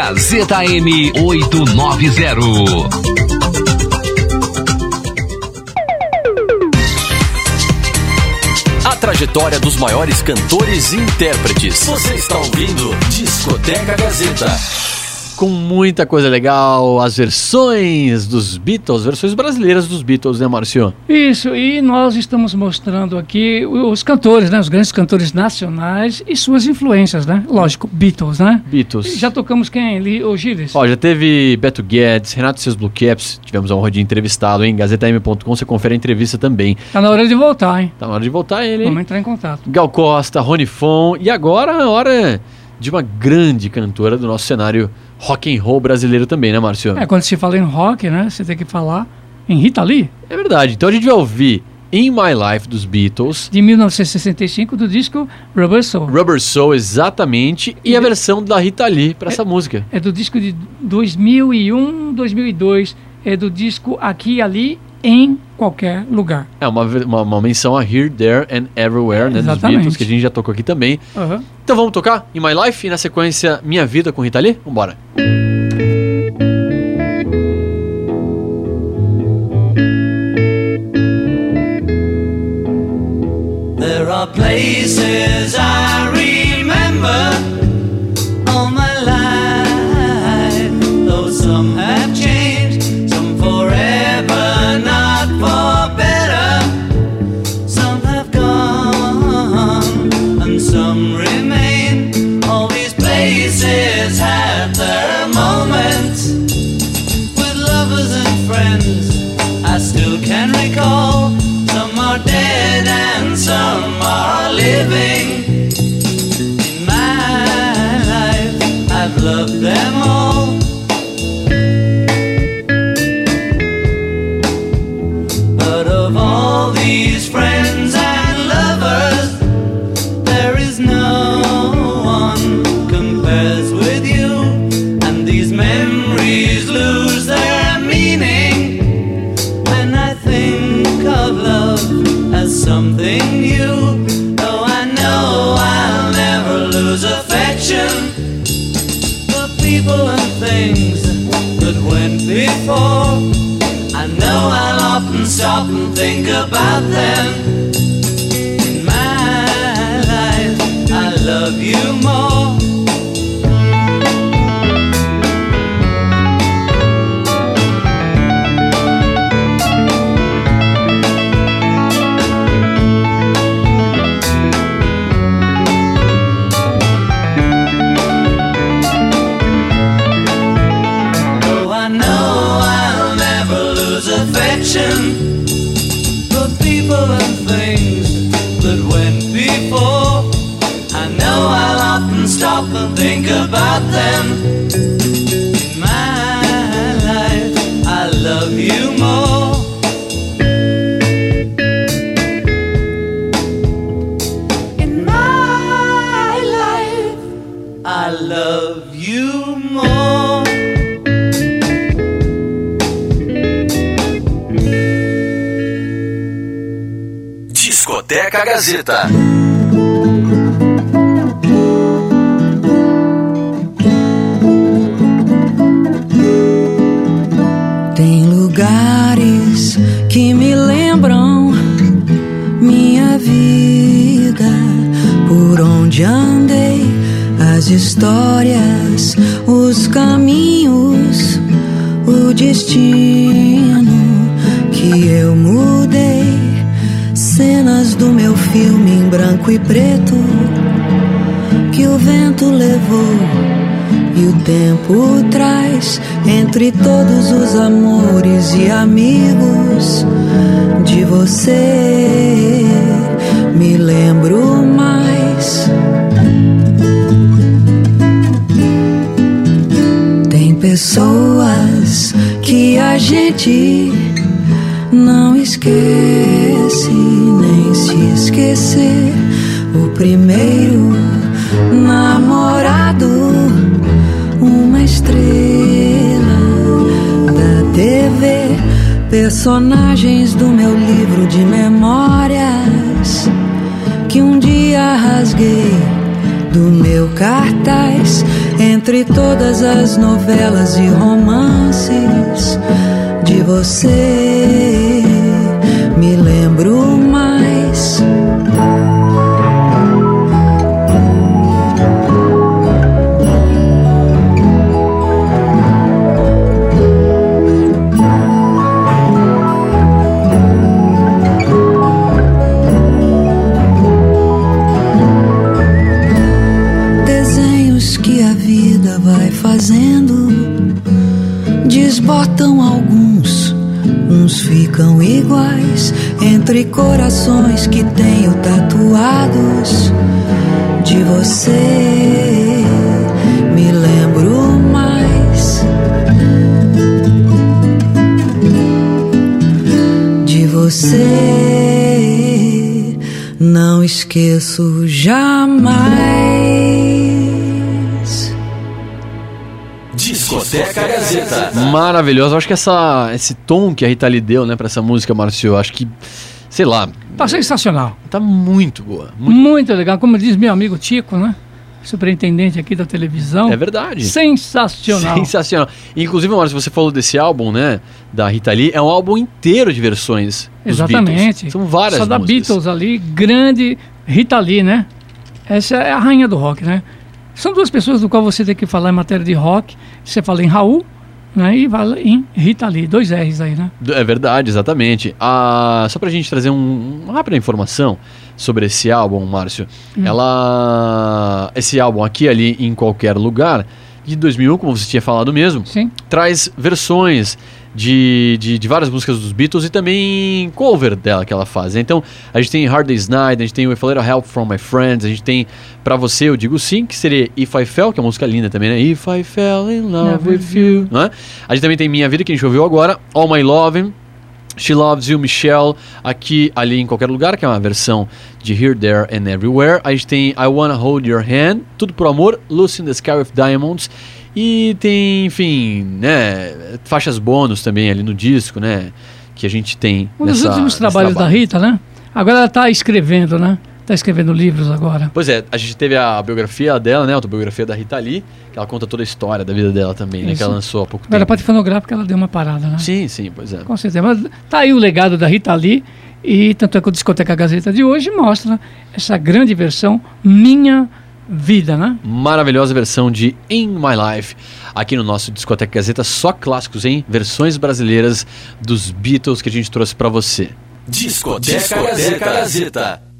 Gazeta M890. A trajetória dos maiores cantores e intérpretes. Você está ouvindo Discoteca Gazeta. Com muita coisa legal, as versões dos Beatles, versões brasileiras dos Beatles, né, Márcio? Isso, e nós estamos mostrando aqui os cantores, né, os grandes cantores nacionais e suas influências, né? Lógico, Beatles, né? Beatles. Já tocamos quem ali, ô Gilles? Ó, já teve Beto Guedes, Renato e seus Blue Caps, tivemos a honra de entrevistá-lo, hein? GazetaM.com, você confere a entrevista também. Tá na hora de voltar, hein? Tá na hora de voltar ele, hein? Vamos entrar em contato. Gal Costa, Rony Fon, e agora a hora de uma grande cantora do nosso cenário rock and roll brasileiro também, né, Márcio? Quando se fala em rock, né, você tem que falar em Rita Lee. É verdade, então a gente vai ouvir In My Life dos Beatles. De 1965, do disco Rubber Soul. Rubber Soul, exatamente, e a versão da Rita Lee para essa música. É do disco de 2001, 2002, é do disco Aqui e Ali, em qualquer lugar. É uma menção a Here, There and Everywhere, né, dos Beatles, que a gente já tocou aqui também. Uhum. Então vamos tocar In My Life e na sequência Minha Vida com Rita Lee? Vambora. There are places I remember all my life, though some have changed, some forever, not for better. Some have gone and some remain. All these places have their moments with lovers and friends I still can recall. Some are dead and some are living. In my life, I've loved them all. But of all these friends and lovers, there is no one compares with you. And these memories lose their meaning when I think of love as something new. Though I know I'll never lose affection for people and things that went before. I know I'll often stop and think about them. In my life, I love you more. For people and things that went before. I know I'll often stop and think about them. In my life, I love you more. In my life, I love you more. Discoteca Gazeta. Tem lugares que me lembram minha vida, por onde andei, as histórias, os caminhos, o destino que eu mudei. Cenas do meu filme em branco e preto que o vento levou e o tempo traz. Entre todos os amores e amigos de você me lembro mais. Tem pessoas que a gente não esquece, nem se esquecer. O primeiro namorado, uma estrela da TV, personagens do meu livro de memórias que um dia rasguei do meu cartaz, entre todas as novelas e romances, de você me lembro mais. Fazendo, desbotam alguns, uns ficam iguais, entre corações que tenho tatuados, de você me lembro mais, de você não esqueço jamais. Discoteca Gazeta. Maravilhoso. Eu acho que esse tom que a Rita Lee deu, né, pra essa música, Márcio, eu acho que, sei lá, Tá sensacional. tá muito boa. Muito legal. Como diz meu amigo Tico, né? Superintendente aqui da televisão. É verdade. Sensacional. Sensacional. Inclusive, Márcio, você falou desse álbum, né, da Rita Lee, é um álbum inteiro de versões dos Exatamente. Beatles. São várias Só da músicas. Beatles ali, grande Rita Lee, né? Essa é a rainha do rock, né? São duas pessoas do qual você tem que falar em matéria de rock. Você fala em Raul, né? E fala em Rita Lee. 2 R's aí, né? É verdade, exatamente. Só pra gente trazer uma rápida informação sobre esse álbum, Márcio. Esse álbum aqui, ali, em qualquer lugar, de 2001, como você tinha falado mesmo, Sim. traz versões de várias músicas dos Beatles e também cover dela que ela faz. Então, a gente tem Hard Day's Night, a gente tem With a Little Help From My Friends, a gente tem Pra Você Eu Digo Sim, que seria If I Fell, que é uma música linda também, né? If I Fell in Love With You, né? A gente também tem Minha Vida, que a gente ouviu agora, All My Lovin', She Loves You, Michelle, aqui, ali, em qualquer lugar, que é uma versão de Here, There and Everywhere. A gente tem I Wanna Hold Your Hand, Tudo Por Amor, Lucy in the Sky with Diamonds. E tem, enfim, né, faixas bônus também ali no disco, né, que a gente tem Um dos últimos trabalhos da Rita, né? Agora ela está escrevendo, né? Está escrevendo livros agora. Pois é, a gente teve a biografia dela, né, a autobiografia da Rita Lee, que ela conta toda a história da vida dela também, né, que ela lançou há pouco Agora a tempo. parte fonográfica ela deu uma parada, né? Sim, pois é. Com certeza. Mas tá aí o legado da Rita Lee, e tanto é que o Discoteca Gazeta de hoje mostra essa grande versão Minha Vida, né? Maravilhosa versão de In My Life, aqui no nosso Discoteca Gazeta, só clássicos, hein? Versões brasileiras dos Beatles que a gente trouxe pra você. Discoteca Gazeta.